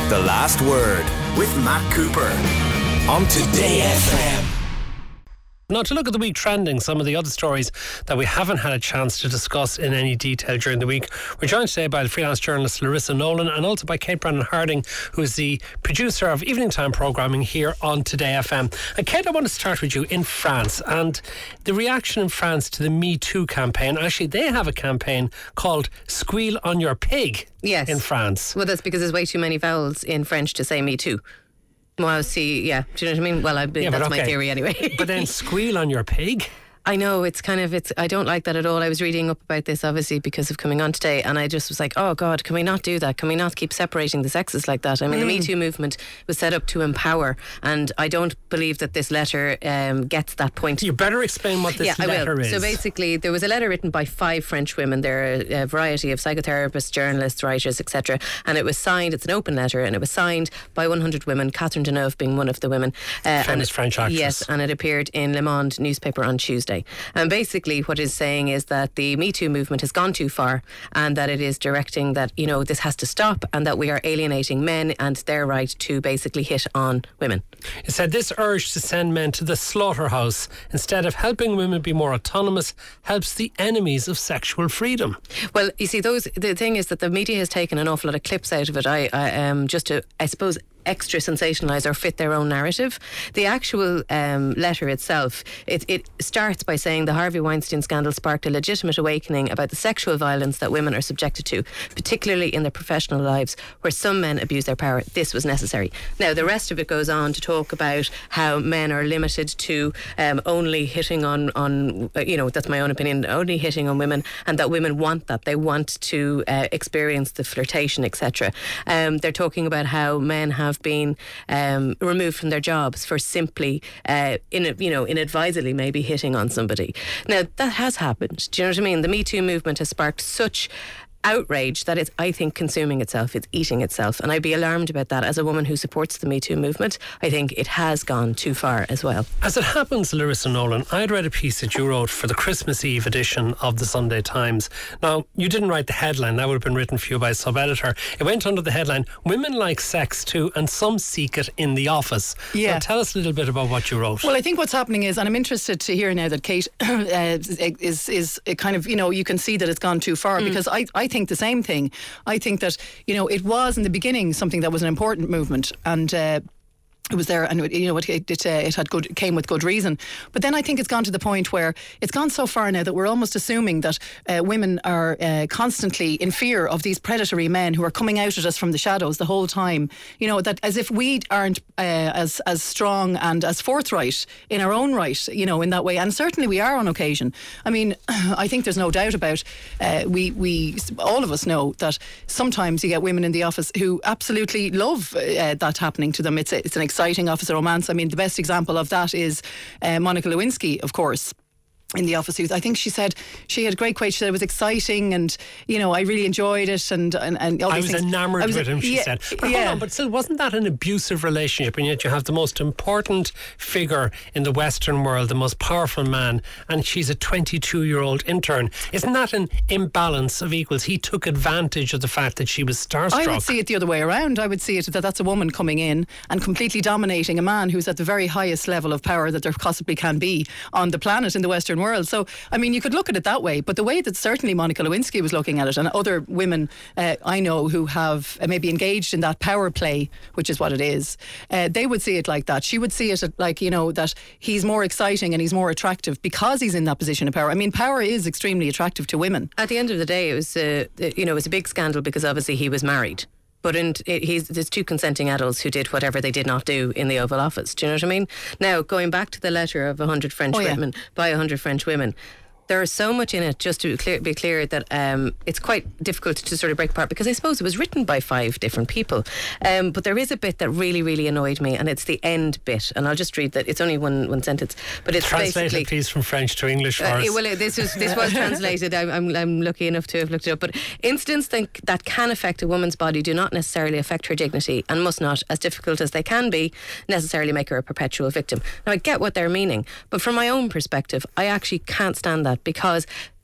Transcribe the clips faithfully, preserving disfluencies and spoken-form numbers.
The Last Word with Matt Cooper on Today F M. Now, to look at the week trending, some of the other stories that we haven't had a chance to discuss in any detail during the week. We're joined today by the freelance journalist Larissa Nolan and also by Kate Brennan-Harding, who is the producer of Evening Time programming here on Today F M. And Kate, I want to start with you in France and the reaction in France to the Me Too campaign. Actually, they have a campaign called Squeal on Your Pig yes. in France. Well, that's because there's way too many vowels in French to say Me Too. Well, see, yeah. Do you know what I mean? Well, I, yeah, that's okay. My theory anyway. But then squeal on your pig? I know, it's kind of, it's. I don't like that at all. I was reading up about this, obviously, because of coming on today, and I just was like, oh God, can we not do that? Can we not keep separating the sexes like that? I mean, mm. the Me Too movement was set up to empower, and I don't believe that this letter um, gets that point. You better explain what this yeah, letter I will. is. So basically, there was a letter written by five French women. There are a variety of psychotherapists, journalists, writers, et cetera. And it was signed, it's an open letter, and it was signed by one hundred women, Catherine Deneuve being one of the women. Uh, Famous French actress. Yes, and it appeared in Le Monde newspaper on Tuesday. And basically, Basically, what it's saying is that the Me Too movement has gone too far and that it is directing that, you know, this has to stop and that we are alienating men and their right to basically hit on women. It said this urge to send men to the slaughterhouse instead of helping women be more autonomous helps the enemies of sexual freedom. Well, you see, those the thing is that the media has taken an awful lot of clips out of it. I, I um, just to, I suppose, extra sensationalise or fit their own narrative. The actual um, letter itself, it, it starts by saying the Harvey Weinstein scandal sparked a legitimate awakening about the sexual violence that women are subjected to, particularly in their professional lives where some men abuse their power. This was necessary. Now, the rest of it goes on to talk about how men are limited to um, only hitting on, on, you know, that's my own opinion, only hitting on women, and that women want that. They want to uh, experience the flirtation, et cetera. Um, they're talking about how men have been um, removed from their jobs for simply, uh, in a, you know, inadvisedly maybe hitting on somebody. Now, that has happened. Do you know what I mean? The Me Too movement has sparked such outrage that it's, I think, consuming itself. It's eating itself. And I'd be alarmed about that as a woman who supports the Me Too movement. I think it has gone too far as well. As it happens, Larissa Nolan, I'd read a piece that you wrote for the Christmas Eve edition of the Sunday Times. Now, you didn't write the headline. That would have been written for you by a sub-editor. It went under the headline, Women Like Sex Too and Some Seek It in the Office. Yeah. So tell us a little bit about what you wrote. Well, I think what's happening is, and I'm interested to hear now that Kate uh, is, is is kind of, you know, you can see that it's gone too far mm. because I, I think the same thing. I think that, you know, it was in the beginning something that was an important movement, and uh, it was there, and you know, it it, uh, it had good, came with good reason. But then I think it's gone to the point where it's gone so far now that we're almost assuming that uh, women are uh, constantly in fear of these predatory men who are coming out at us from the shadows the whole time. You know, that as if we aren't uh, as as strong and as forthright in our own right. You know, in that way, and certainly we are on occasion. I mean, I think there's no doubt about. Uh, we we all of us know that sometimes you get women in the office who absolutely love uh, that happening to them. It's a, it's an exciting office romance. I mean, the best example of that is uh, Monica Lewinsky, of course, in the office. I think she said she had a great quote. She said it was exciting, and you know, I really enjoyed it, and and, and all I these was things. enamoured I was, with him. She yeah, said, but yeah. hold on, but still, wasn't that an abusive relationship? And yet you have the most important figure in the Western world, the most powerful man, and she's a twenty-two-year-old intern. Isn't that an imbalance of equals? He took advantage of the fact that she was starstruck. I would see it the other way around. I would see it that that's a woman coming in and completely dominating a man who's at the very highest level of power that there possibly can be on the planet in the Western world. So, I mean, you could look at it that way, but the way that certainly Monica Lewinsky was looking at it, and other women uh, I know who have uh, maybe engaged in that power play, which is what it is, uh, they would see it like that. She would see it like, you know, that he's more exciting and he's more attractive because he's in that position of power. I mean, power is extremely attractive to women. At the end of the day, it was, uh, you know, it was a big scandal because obviously he was married. But in, it, he's, there's two consenting adults who did whatever they did not do in the Oval Office. Do you know what I mean? Now, going back to the letter of one hundred French oh, yeah. women, by one hundred French women, there is so much in it, just to be clear, be clear that um, it's quite difficult to sort of break apart, because I suppose it was written by five different people. Um, but there is a bit that really, really annoyed me, and it's the end bit. And I'll just read that. It's only one, one sentence, but it's Translate basically, it, please, from French to English for uh, us. Well, this was this was translated. I'm, I'm I'm lucky enough to have looked it up. But incidents think that can affect a woman's body do not necessarily affect her dignity, and must not, as difficult as they can be, necessarily make her a perpetual victim. Now, I get what they're meaning, but from my own perspective, I actually can't stand that, because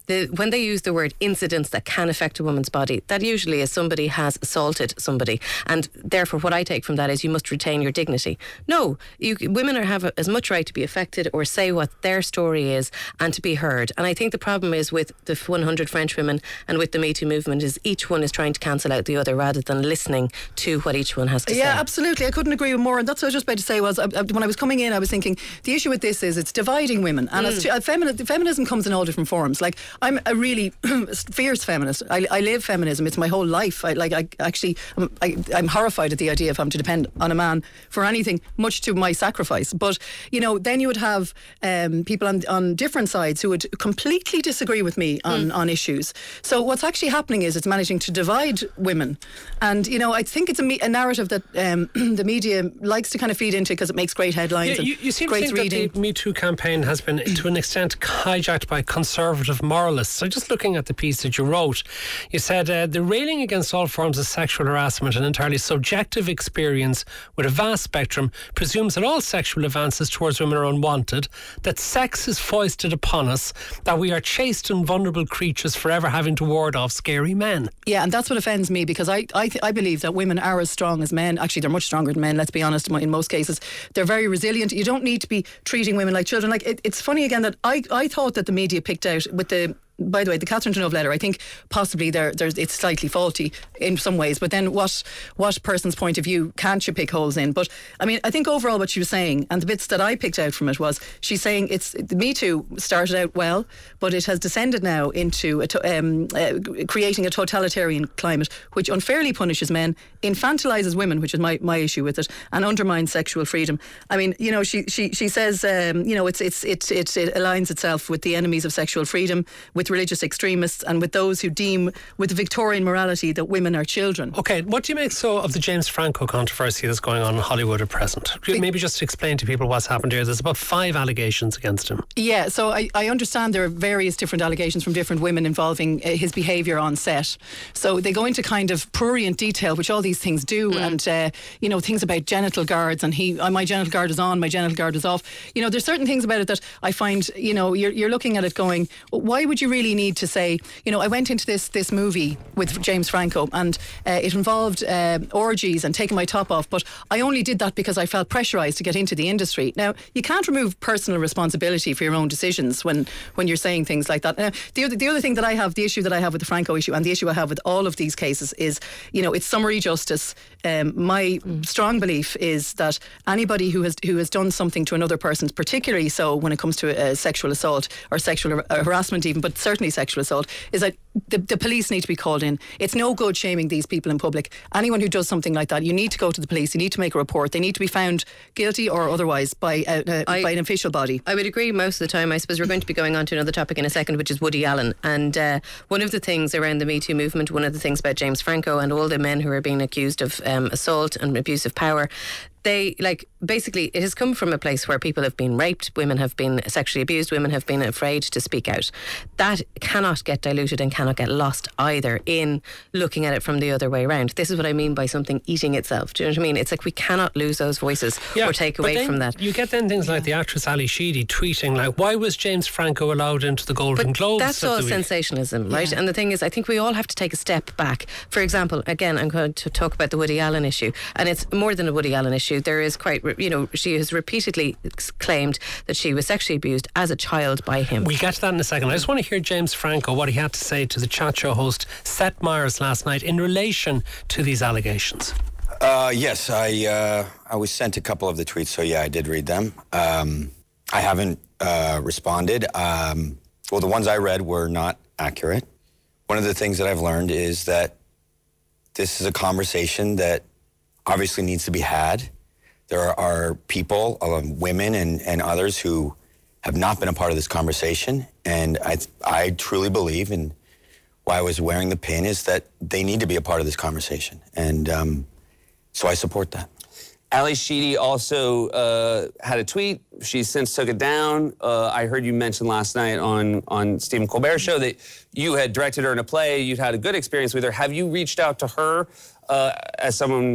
the, when they use the word incidents that can affect a woman's body, that usually is somebody has assaulted somebody, and therefore what I take from that is you must retain your dignity. No, you, women are have as much right to be affected or say what their story is and to be heard. And I think the problem is with the one hundred French women and with the Me Too movement is each one is trying to cancel out the other rather than listening to what each one has to yeah, say. Yeah, absolutely. I couldn't agree with more. And that's what I was just about to say was, uh, when I was coming in, I was thinking, the issue with this is it's dividing women. And mm. as, uh, femini- feminism comes in all different forms. Like, I'm a really fierce feminist. I, I live feminism. It's my whole life. I, like, I actually, I'm, I, I'm horrified at the idea of having to depend on a man for anything, much to my sacrifice. But, you know, then you would have um, people on, on different sides who would completely disagree with me on, mm. on issues. So what's actually happening is it's managing to divide women. And, you know, I think it's a, me- a narrative that um, the media likes to kind of feed into because it makes great headlines. Yeah, you, you seem to think reading. that the Me Too campaign has been, to an extent, hijacked by conservative moralists. So just looking at the piece that you wrote, you said, uh, the railing against all forms of sexual harassment, an entirely subjective experience with a vast spectrum, presumes that all sexual advances towards women are unwanted, that sex is foisted upon us, that we are chaste and vulnerable creatures forever having to ward off scary men. Yeah, and that's what offends me, because I I, th- I believe that women are as strong as men. Actually, they're much stronger than men, let's be honest, in most cases. They're very resilient. You don't need to be treating women like children. Like it, it's funny again that I, I thought that the media picked out with the... By the way, the Catherine Deneuve letter, I think possibly there, there's it's slightly faulty in some ways. But then what what person's point of view can't you pick holes in? But I mean, I think overall what she was saying, and the bits that I picked out from it, was she's saying it's the Me Too started out well, but it has descended now into a to, um, uh, creating a totalitarian climate which unfairly punishes men, infantilises women, which is my, my issue with it, and undermines sexual freedom. I mean, you know, she she she says, um, you know, it's it's it, it it aligns itself with the enemies of sexual freedom, with religious extremists, and with those who deem with Victorian morality that women are children. Okay, what do you make so of the James Franco controversy that's going on in Hollywood at present? Maybe just explain to people what's happened here. There's about five allegations against him. Yeah, so I, I understand there are various different allegations from different women involving uh, his behaviour on set. So they go into kind of prurient detail, which all these things do, mm. and uh, you know, things about genital guards, and he, uh, my genital guard is on, my genital guard is off. You know, there's certain things about it that I find, you know, you're, you're looking at it going, why would you really need to say, you know, I went into this this movie with James Franco, and uh, it involved uh, orgies and taking my top off, but I only did that because I felt pressurised to get into the industry. Now, you can't remove personal responsibility for your own decisions when, when you're saying things like that. Now, the other, the other thing that I have, the issue that I have with the Franco issue, and the issue I have with all of these cases is, you know, it's summary justice. Um, my mm. strong belief is that anybody who has who has done something to another person, particularly so when it comes to uh, sexual assault or sexual har- harassment even, but certainly sexual assault, is that the, the police need to be called in. It's no good shaming these people in public. Anyone who does something like that, you need to go to the police, you need to make a report, they need to be found guilty or otherwise by, uh, uh, I, by an official body. I would agree most of the time. I suppose we're going to be going on to another topic in a second, which is Woody Allen. And uh, one of the things around the Me Too movement, one of the things about James Franco and all the men who are being accused of um, assault and abuse of power, they, like, basically it has come from a place where people have been raped, women have been sexually abused, women have been afraid to speak out. That cannot get diluted and cannot get lost either in looking at it from the other way around. This is what I mean by something eating itself. Do you know what I mean? It's like we cannot lose those voices yeah, or take away from that. You get then things like the actress Ali Sheedy tweeting like, why was James Franco allowed into the Golden but Globes? That's all sensationalism, right? Yeah. And the thing is, I think we all have to take a step back. For example, again, I'm going to talk about the Woody Allen issue, and it's more than a Woody Allen issue. There is quite, you know, she has repeatedly claimed that she was sexually abused as a child by him. We'll get to that in a second. I just want to hear James Franco, what he had to say to the chat show host Seth Meyers last night in relation to these allegations. Uh, yes, I uh, I was sent a couple of the tweets, so yeah, I did read them. Um, I haven't uh, responded. Um, well, the ones I read were not accurate. One of the things that I've learned is that this is a conversation that obviously needs to be had. There are people, um, women and, and others who have not been a part of this conversation. And I I truly believe, and why I was wearing the pin, is that they need to be a part of this conversation. And um, so I support that. Ali Sheedy also uh, had a tweet. She since took it down. Uh, I heard you mention last night on, on Stephen Colbert's show that you had directed her in a play. You'd had a good experience with her. Have you reached out to her uh, as someone,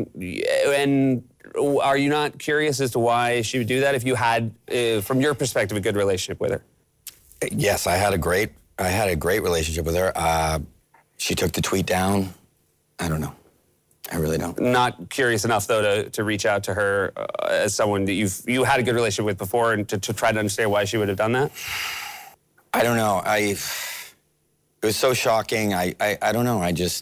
and are you not curious as to why she would do that if you had, uh, from your perspective, a good relationship with her? Yes, I had a great I had a great relationship with her. Uh, she took the tweet down. I don't know. I really don't. Not curious enough, though, to, to reach out to her uh, as someone that you've you had a good relationship with before, and to, to try to understand why she would have done that? I don't know. I it was so shocking. I I, I don't know. I just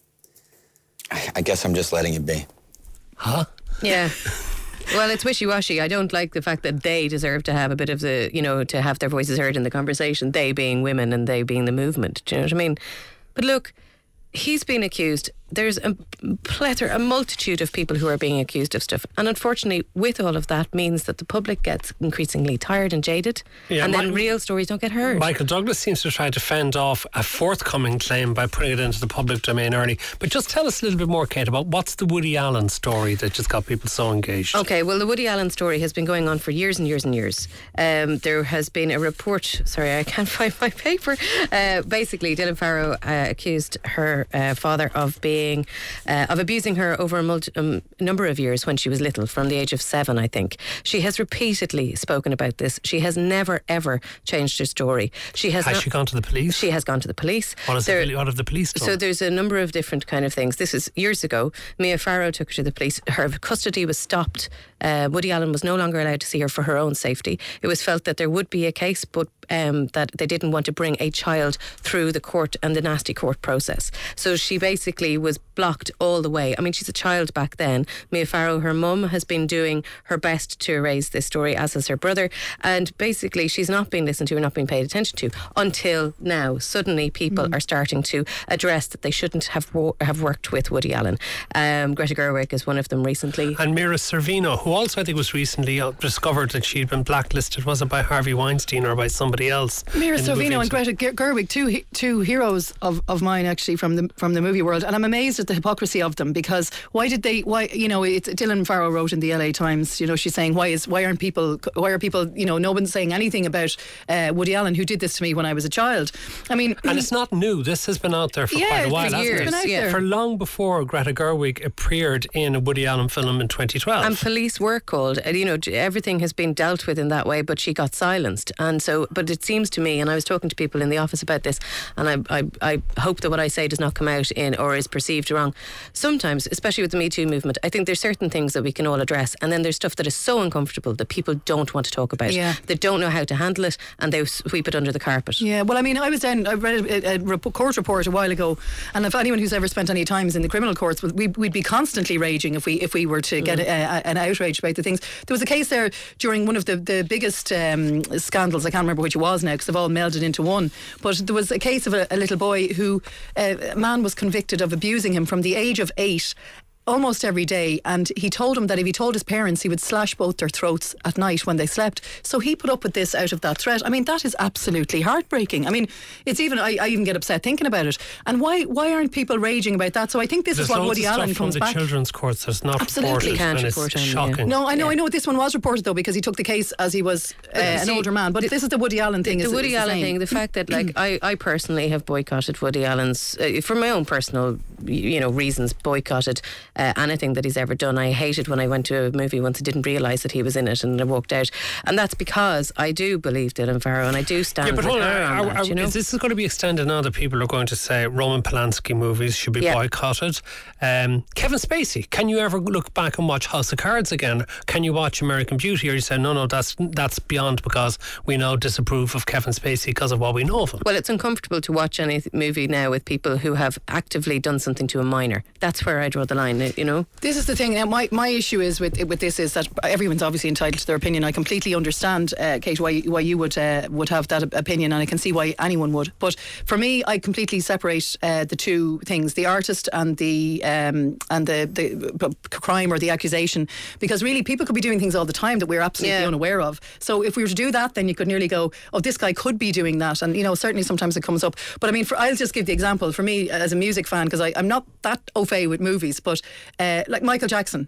I, I guess I'm just letting it be. Huh? Yeah. Well, it's wishy-washy. I don't like the fact that they deserve to have a bit of the, you know, to have their voices heard in the conversation. They being women and they being the movement. Do you know what I mean? But look, he's been accused. There's a plethora, a multitude of people who are being accused of stuff. And unfortunately, with all of that, means that the public gets increasingly tired and jaded. Yeah, and then my, real stories don't get heard. Michael Douglas seems to try to fend off a forthcoming claim by putting it into the public domain early. But just tell us a little bit more, Kate, about what's the Woody Allen story that just got people so engaged? Okay, well, the Woody Allen story has been going on for years and years and years. Um, there has been a report, sorry, I can't find my paper. Uh, basically, Dylan Farrow uh, accused her uh, father of being Uh, of abusing her over a multi- um, number of years when she was little, from the age of seven, I think. She has repeatedly spoken about this. She has never, ever changed her story. She has Has not, she gone to the police? She has gone to the police. What, is There- the, what have the police done? So there's a number of different kind of things. This is years ago. Mia Farrow took her to the police. Her custody was stopped. Uh, Woody Allen was no longer allowed to see her for her own safety. It was felt that there would be a case, but um, that they didn't want to bring a child through the court and the nasty court process. So she basically was blocked all the way. I mean, she's a child back then. Mia Farrow, her mum, has been doing her best to raise this story, as has her brother. And basically, she's not been listened to and not been paid attention to until now. Suddenly, people mm. are starting to address that they shouldn't have wo- have worked with Woody Allen. Um, Greta Gerwig is one of them recently. And Mira Sorvino, who also I think was recently uh, discovered that she'd been blacklisted. Was it by Harvey Weinstein or by somebody else? Mira Sorvino and Greta Gerwig, two he- two heroes of, of mine actually from the from the movie world, and I'm amazed at the hypocrisy of them, because why did they? Why you know? It's, Dylan Farrow wrote in the L A Times. You know, she's saying why is why aren't people? Why are people? You know, no one's saying anything about uh, Woody Allen, who did this to me when I was a child. I mean, and it's not new. This has been out there for yeah, quite a while, for hasn't years. it? It's been out Yeah. there. For long before Greta Gerwig appeared in a Woody Allen film in twenty twelve. And police were called. And, you know, everything has been dealt with in that way, but she got silenced. And so, but it seems to me, and I was talking to people in the office about this, and I, I, I hope that what I say does not come out in or is perceived wrong. Sometimes, especially with the Me Too movement, I think there's certain things that we can all address, and then there's stuff that is so uncomfortable that people don't want to talk about. Yeah. They don't know how to handle it, and they sweep it under the carpet. Yeah, well, I mean, I was down, I read a, a, a court report a while ago, and if anyone who's ever spent any times in the criminal courts, we, we'd be constantly raging if we if we were to get mm. a, a, an outrage about the things. There was a case there during one of the, the biggest um, scandals, I can't remember which it was now because they've all melded into one, but there was a case of a, a little boy who, uh, a man was convicted of abusing him from the age of eight almost every day, and he told him that if he told his parents he would slash both their throats at night when they slept. So he put up with this out of that threat. I mean, that is absolutely heartbreaking. I mean, it's even I, I even get upset thinking about it. And why why aren't people raging about that? So I think this There's is what loads Woody of Allen stuff comes from the back. children's courts that's not Absolutely reported, can't and it's report on, yeah. shocking. No, I know, Yeah. I know this one was reported though because he took the case as he was uh, an see, older man. But the- this is the Woody Allen thing. The is, Woody is the Allen same. thing, the fact that like I, I personally have boycotted Woody Allen's uh, for my own personal you know reasons boycotted uh, anything that he's ever done. I hated when I went to a movie once I didn't realise that he was in it and I walked out, and that's because I do believe Dylan Farrow and I do stand Yeah, but with hold on, her on are- that, are- you know? is this going to be extended now that people are going to say Roman Polanski movies should be Yeah. boycotted? Um, Kevin Spacey, can you ever look back and watch House of Cards again? Can you watch American Beauty? Or you say, no, no, that's that's beyond because we now disapprove of Kevin Spacey because of what we know of him? Well, it's uncomfortable to watch any th- movie now with people who have actively done something to a minor. That's where I draw the line, you know? This is the thing. Now, my, my issue is with with this is that everyone's obviously entitled to their opinion. I completely understand, uh, Kate, why why you would uh, would have that opinion, and I can see why anyone would. But for me, I completely separate uh, the two things: the artist and the um, and the, the crime or the accusation. Because really, people could be doing things all the time that we're absolutely Yeah. unaware of. So if we were to do that, then you could nearly go, "Oh, this guy could be doing that," and you know, certainly sometimes it comes up. But I mean, for, I'll just give the example for me as a music fan, because I'm not that au fait with movies, but uh, like Michael Jackson.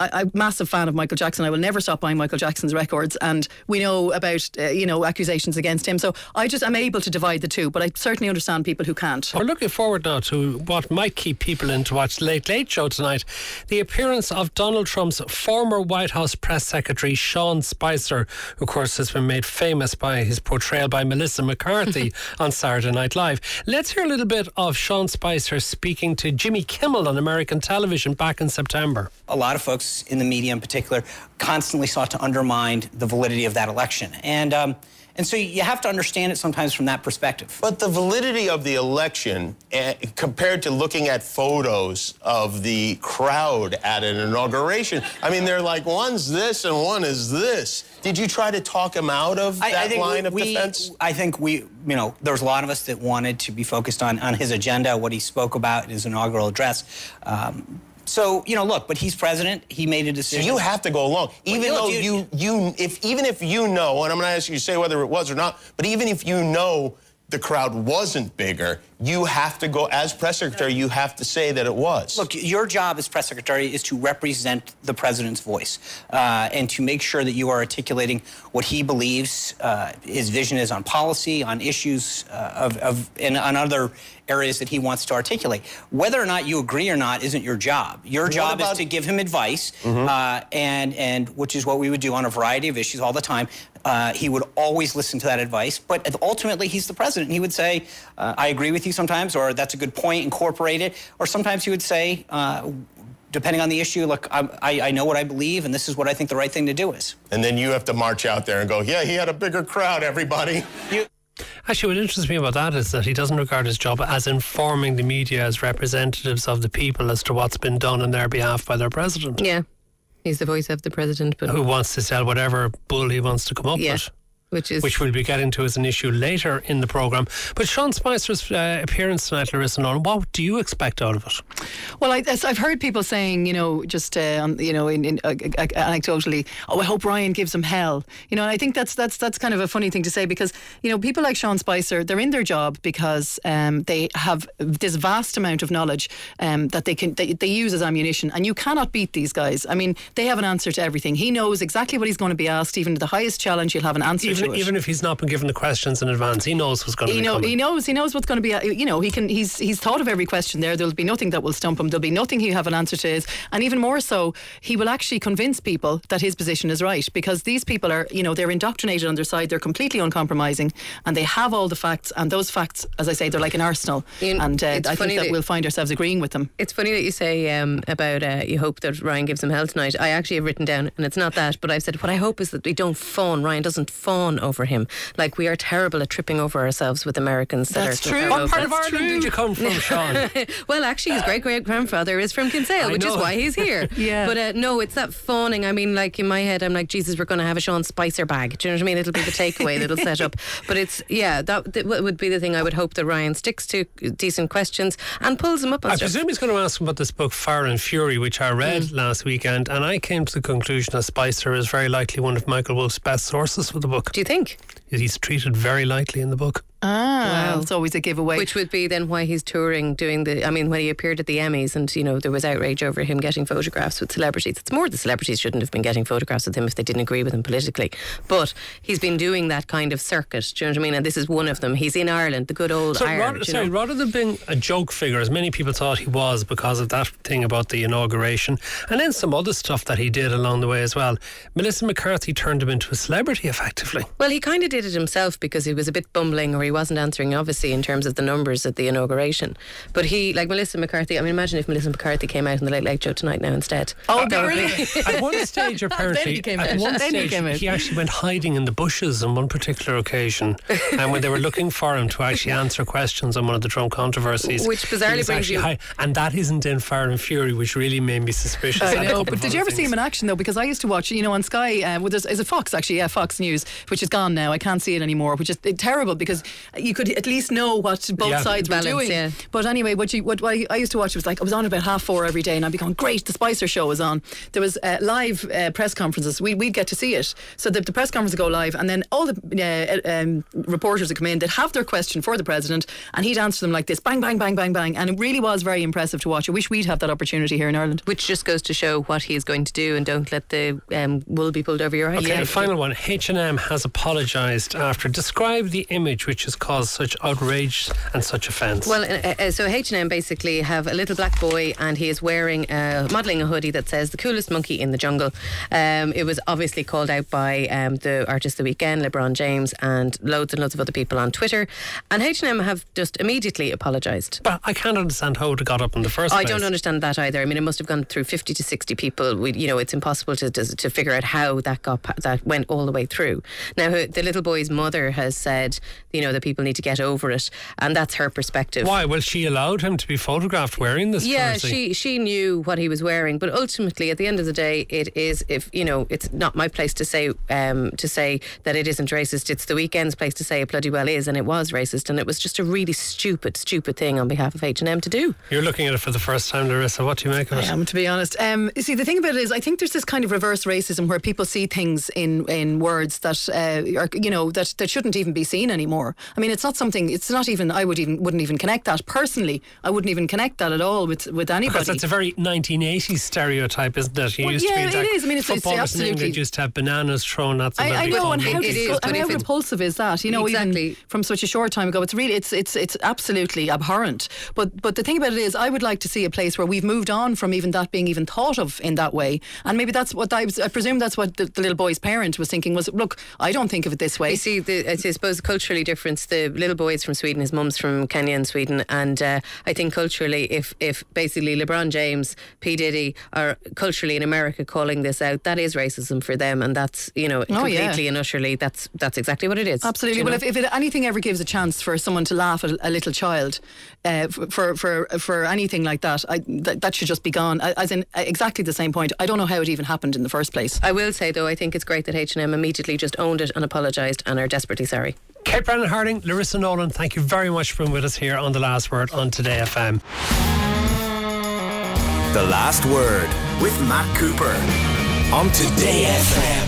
I, I'm a massive fan of Michael Jackson. I will never stop buying Michael Jackson's records, and we know about uh, you know accusations against him. So I just am able to divide the two, but I certainly understand people who can't. We're looking forward now to what might keep people in to watch the Late Late Show tonight. The appearance of Donald Trump's former White House press secretary Sean Spicer, who of course has been made famous by his portrayal by Melissa McCarthy on Saturday Night Live. Let's hear a little bit of Sean Spicer speaking to Jimmy Kimmel on American television back in September. A lot of folks in the media in particular constantly sought to undermine the validity of that election. And um, and so you have to understand it sometimes from that perspective. But the validity of the election, uh, compared to looking at photos of the crowd at an inauguration, I mean, they're like, one's this and one is this. Did you try to talk him out of I, that I think line of we, defense? I think we, you know, there was a lot of us that wanted to be focused on, on his agenda, what he spoke about in his inaugural address. Um, So, you know, look, but he's president. He made a decision. So you have to go along, even Well, though you- you, you, if even if you know, and I'm going to ask you to say whether it was or not, but even if you know the crowd wasn't bigger, you have to go, as press secretary, you have to say that it was. Look, your job as press secretary is to represent the president's voice uh, and to make sure that you are articulating what he believes uh, his vision is on policy, on issues uh, of, of and on other areas that he wants to articulate. Whether or not you agree or not isn't your job. Your What job about- is to give him advice, mm-hmm. uh, and and which is what we would do on a variety of issues all the time. Uh, he would always listen to that advice, but ultimately he's the president. He would say, uh, I agree with you sometimes, or that's a good point, incorporate it. Or sometimes he would say, uh, depending on the issue, look, I, I, I know what I believe, and this is what I think the right thing to do is. And then you have to march out there and go, yeah, he had a bigger crowd, everybody. You, Actually, what interests me about that is that he doesn't regard his job as informing the media as representatives of the people as to what's been done on their behalf by their president. Yeah. He's the voice of the president, but Who wants to sell whatever bull he wants to come up yeah, with. which is Which we'll be getting to as an issue later in the programme. But Sean Spicer's uh, appearance tonight, Larissa Nolan, what do you expect out of it? Well, I, as I've heard people saying, you know, just uh, um, you know, in, in uh, uh, anecdotally, oh, I hope Ryan gives him hell. You know, and I think that's that's that's kind of a funny thing to say because you know people like Sean Spicer, they're in their job because um, they have this vast amount of knowledge um, that they can they, they use as ammunition, and you cannot beat these guys. I mean, they have an answer to everything. He knows exactly what he's going to be asked. Even to the highest challenge, you'll have an answer Even to it. even if he's not been given the questions in advance, he knows what's going to He be know, coming. he knows. He knows what's going to be. You know, he can. He's he's thought of every question there. There'll be nothing that will stump him. There'll be nothing he'll have an answer to. Is and even more so, he will actually convince people that his position is right because these people are, you know, they're indoctrinated on their side. They're completely uncompromising, and they have all the facts. And those facts, as I say, they're like an arsenal. You- and uh, it's I funny think that that- we'll find ourselves agreeing with them. It's funny that you say um, about uh, you hope that Ryan gives him hell tonight. I actually have written down, and it's not that, but I've said what I hope is that we don't fawn. Ryan doesn't fawn over him. Like we are terrible at tripping over ourselves with Americans. That That's are true. What part of That's Ireland did you come from, Sean? well, actually, his great great grandfather is from Kinsale, I which is know. why he's here. Yeah. But uh, no, it's that fawning. I mean, like in my head, I'm like, Jesus, we're going to have a Sean Spicer bag. Do you know what I mean? It'll be the takeaway that'll set up. But it's yeah, that, that would be the thing. I would hope that Ryan sticks to decent questions and pulls them up on I stuff. presume he's going to ask him about this book, Fire and Fury, which I read Mm. last weekend, and I came to the conclusion that Spicer is very likely one of Michael Wolff's best sources for the book. Do you think? He's treated very lightly in the book. Ah, Wow. it's always a giveaway. Which would be then why he's touring, doing the. I mean, when he appeared at the Emmys, and you know there was outrage over him getting photographs with celebrities. It's more the celebrities shouldn't have been getting photographs with him if they didn't agree with him politically. But he's been doing that kind of circuit. Do you know what I mean? And this is one of them. He's in Ireland, the good old So, Ireland. rather, you sorry, know? rather than being a joke figure, as many people thought he was because of that thing about the inauguration, and then some other stuff that he did along the way as well, Melissa McCarthy turned him into a celebrity effectively. Well, he kind of did it himself because he was a bit bumbling, or he wasn't answering, obviously, in terms of the numbers at the inauguration. But he, like Melissa McCarthy, I mean, imagine if Melissa McCarthy came out in the Late Late Show tonight now instead. Oh, That would be- really? At one stage, apparently, he came at out. one Then he stage, came out. he actually went hiding in the bushes on one particular occasion, and when they were looking for him to actually answer questions on one of the Trump controversies, Which bizarrely he was brings actually you- hi- and that isn't in Fire and Fury, which really made me suspicious. I on a know, couple but of did you other ever see things. him in action though? Because I used to watch, you know, on Sky. Uh, well, there's, is it Fox actually? Yeah, Fox News, which is gone now. I can't can't see it anymore, which is terrible because you could at least know what both Yeah. sides Balance, were doing. yeah. But anyway, what, you, what, what I used to watch was like, I was on about half four every day and I'd be going, great, the Spicer show was on. There was uh, live uh, press conferences. We, we'd get to see it. So the, the press conference would go live and then all the uh, um, reporters would come in, they'd have their question for the president and he'd answer them like this, bang, bang, bang, bang, bang. And it really was very impressive to watch. I wish we'd have that opportunity here in Ireland. Which just goes to show what he is going to do, and don't let the um, wool be pulled over your eyes. Okay, final one. H and M has apologised after. Describe the image which has caused such outrage and such offence. Well, uh, uh, so H and M basically have a little black boy and he is wearing, uh, modelling a hoodie that says the coolest monkey in the jungle. Um, it was obviously called out by um, the artist of the weekend, LeBron James, and loads and loads of other people on Twitter. And H and M have just immediately apologised. But I can't understand how it got up in the first I place. don't understand that either. I mean, it must have gone through fifty to sixty people. We, you know, it's impossible to, to to figure out how that got that went all the way through. Now, the little boy's mother has said, you know, that people need to get over it, and that's her perspective. Why? Well, she allowed him to be photographed wearing this Yeah, jersey. she she knew what he was wearing, but ultimately, at the end of the day, it is, if you know, it's not my place to say um, to say that it isn't racist. It's the Weekend's place to say it bloody well is, and it was racist, and it was just a really stupid, stupid thing on behalf of H and M to do. You're looking at it for the first time, Larissa. What do you make of I it? am, to be honest. Um, you see, the thing about it is, I think there's this kind of reverse racism where people see things in, in words that uh, are, you know, that, that shouldn't even be seen anymore. I mean, it's not something. It's not even. I would even wouldn't even connect that personally. I wouldn't even connect that at all with with anybody. Because that's a very nineteen eighties stereotype, isn't it? You Well, used yeah, to be it like is. I mean, it's- it's footballers in absolutely- England used to have bananas thrown at them. I, I every know, and time. how, It is, disgu- but and if how it- repulsive is that? You know, Exactly. even from such a short time ago, it's really, it's it's it's absolutely abhorrent. But but the thing about it is, I would like to see a place where we've moved on from even that being even thought of in that way. And maybe that's what I was. I presume that's what the, the little boy's parent was thinking. Was, look, I don't think of it this way. You see, the, I suppose culturally difference. The little boy is from Sweden, his mum's from Kenya and Sweden, and uh, I think culturally, if if basically LeBron James, P Diddy are culturally in America calling this out, that is racism for them, and that's, you know, Oh, yeah. completely and utterly, that's that's exactly what it is. Absolutely. You Well, know? if, if it, anything ever gives a chance for someone to laugh at a, a little child, uh, for for for anything like that, I, th- that should just be gone. As in exactly the same point. I don't know how it even happened in the first place. I will say though, I think it's great that H and M immediately just owned it and apologised and are desperately sorry. Kate Brennan Harding, Larissa Nolan, thank you very much for being with us here on The Last Word on Today F M. The Last Word with Matt Cooper on Today F M.